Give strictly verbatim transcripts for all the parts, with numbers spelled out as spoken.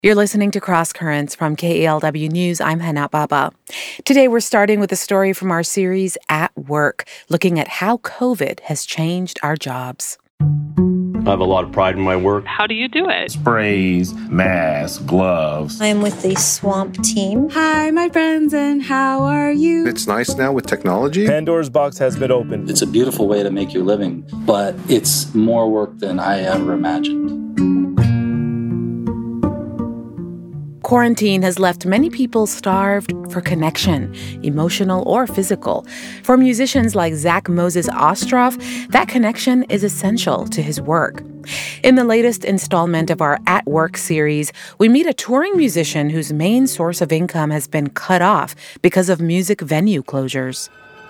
You're listening to Cross Currents from K E L W News. I'm Hana Baba. Today, we're starting with a story from our series At Work, looking at how COVID has changed our jobs. I have a lot of pride in my work. How do you do it? Sprays, masks, gloves. I'm with the SWAMP team. Hi, my friends, and how are you? It's nice now with technology. Pandora's box has been opened. It's a beautiful way to make your living, but it's more work than I ever imagined. Quarantine has left many people starved for connection, emotional or physical. For musicians like Zach Moses Ostroff, that connection is essential to his work. In the latest installment of our At Work series, we meet a touring musician whose main source of income has been cut off because of music venue closures.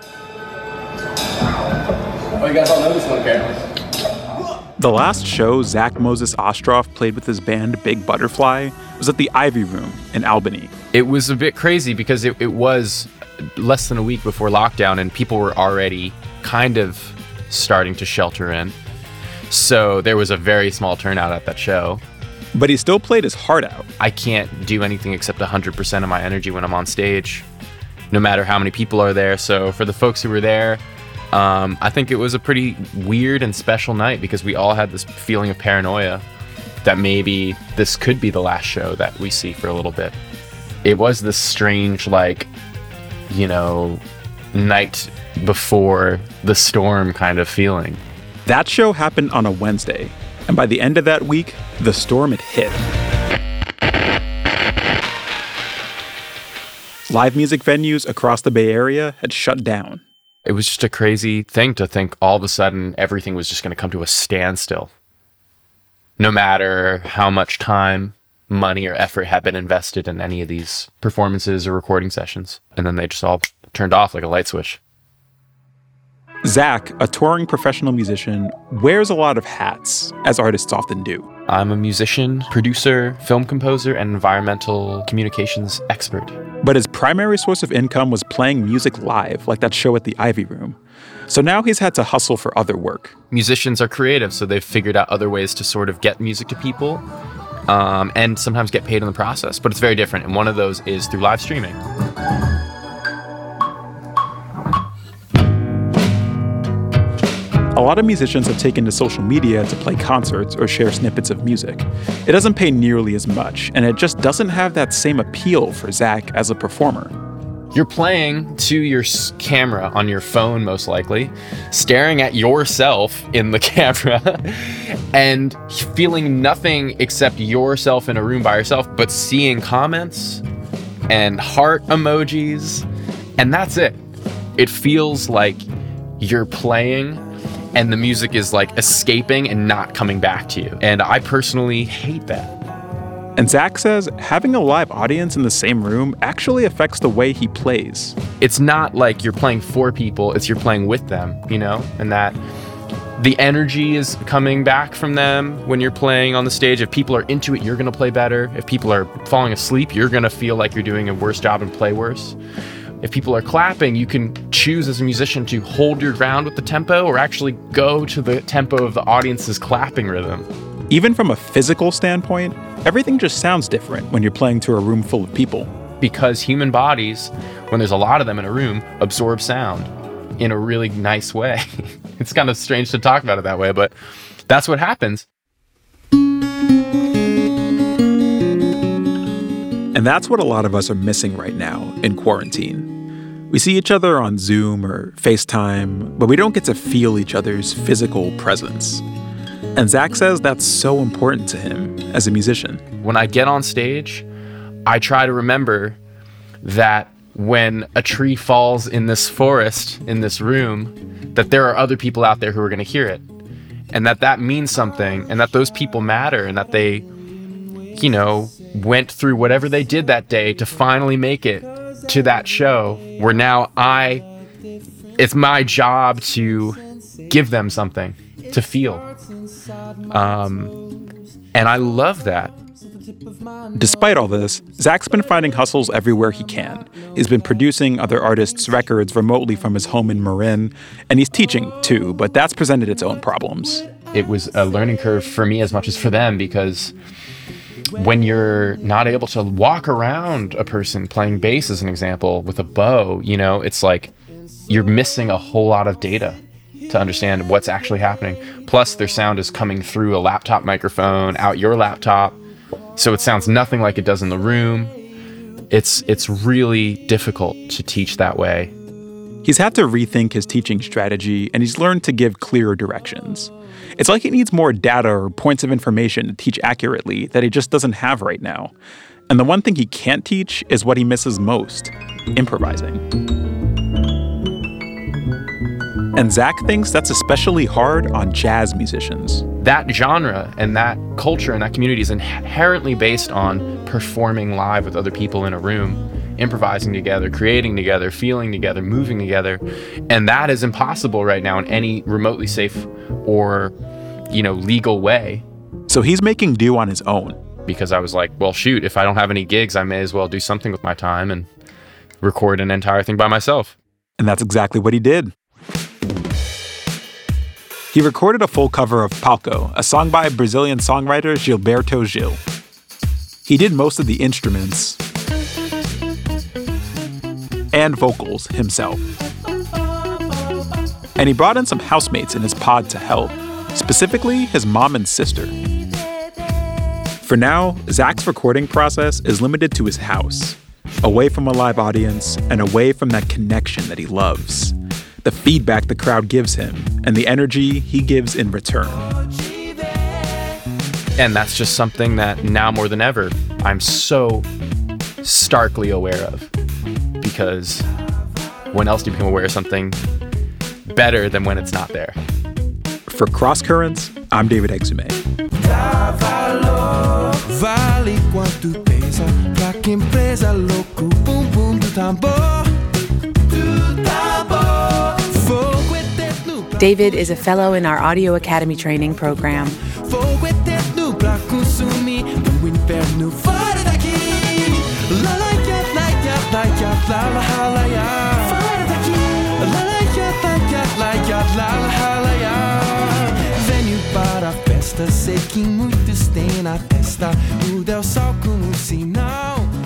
Oh, you guys all know this one, okay? The last show Zach Moses Ostroff played with his band Big Butterfly was at the Ivy Room in Albany. It was a bit crazy because it, it was less than a week before lockdown and people were already kind of starting to shelter in. So there was a very small turnout at that show. But he still played his heart out. I can't do anything except one hundred percent of my energy when I'm on stage, no matter how many people are there. So for the folks who were there, Um, I think it was a pretty weird and special night because we all had this feeling of paranoia that maybe this could be the last show that we see for a little bit. It was this strange, like, you know, night before the storm kind of feeling. That show happened on a Wednesday, and by the end of that week, the storm had hit. Live music venues across the Bay Area had shut down. It was just a crazy thing to think all of a sudden everything was just going to come to a standstill. No matter how much time, money, or effort had been invested in any of these performances or recording sessions. And then they just all turned off like a light switch. Zach, a touring professional musician, wears a lot of hats, as artists often do. I'm a musician, producer, film composer, and environmental communications expert. But his primary source of income was playing music live, like that show at the Ivy Room. So now he's had to hustle for other work. Musicians are creative, so they've figured out other ways to sort of get music to people, um, and sometimes get paid in the process. But it's very different, and one of those is through live streaming. A lot of musicians have taken to social media to play concerts or share snippets of music. It doesn't pay nearly as much, and it just doesn't have that same appeal for Zach as a performer. You're playing to your camera on your phone, most likely, staring at yourself in the camera, and feeling nothing except yourself in a room by yourself, but seeing comments and heart emojis, and that's it. It feels like you're playing and the music is like escaping and not coming back to you. And I personally hate that. And Zach says having a live audience in the same room actually affects the way he plays. It's not like you're playing for people, it's you're playing with them, you know? And that the energy is coming back from them when you're playing on the stage. If people are into it, you're gonna play better. If people are falling asleep, you're gonna feel like you're doing a worse job and play worse. If people are clapping, you can choose as a musician to hold your ground with the tempo or actually go to the tempo of the audience's clapping rhythm. Even from a physical standpoint, everything just sounds different when you're playing to a room full of people. Because human bodies, when there's a lot of them in a room, absorb sound in a really nice way. It's kind of strange to talk about it that way, but that's what happens. And that's what a lot of us are missing right now in quarantine. We see each other on Zoom or FaceTime, but we don't get to feel each other's physical presence. And Zach says that's so important to him as a musician. When I get on stage, I try to remember that when a tree falls in this forest, in this room, that there are other people out there who are going to hear it. And that that means something, and that those people matter, and that they, you know, went through whatever they did that day to finally make it to that show, where now I, it's my job to give them something to feel. Um, and I love that. Despite all this, Zach's been finding hustles everywhere he can. He's been producing other artists' records remotely from his home in Marin, and he's teaching too, but that's presented its own problems. It was a learning curve for me as much as for them, because when you're not able to walk around a person playing bass, as an example, with a bow, you know, it's like you're missing a whole lot of data to understand what's actually happening. Plus, their sound is coming through a laptop microphone, out your laptop, so it sounds nothing like it does in the room. It's it's really difficult to teach that way. He's had to rethink his teaching strategy, and he's learned to give clearer directions. It's like he needs more data or points of information to teach accurately that he just doesn't have right now. And the one thing he can't teach is what he misses most: improvising. And Zach thinks that's especially hard on jazz musicians. That genre and that culture and that community is inherently based on performing live with other people in a room, improvising together, creating together, feeling together, moving together. And that is impossible right now in any remotely safe or, you know, legal way. So he's making do on his own. Because I was like, well, shoot, if I don't have any gigs, I may as well do something with my time and record an entire thing by myself. And that's exactly what he did. He recorded a full cover of Palco, a song by Brazilian songwriter Gilberto Gil. He did most of the instruments and vocals himself. And he brought in some housemates in his pod to help, specifically his mom and sister. For now, Zach's recording process is limited to his house, away from a live audience and away from that connection that he loves, the feedback the crowd gives him, and the energy he gives in return. And that's just something that now more than ever, I'm so starkly aware of. Because when else do you become aware of something better than when it's not there? For Cross Currents, I'm David Exume. David is a fellow in our Audio Academy training program. Venho para a festa, sei que muitos têm na testa o del sol como sinal.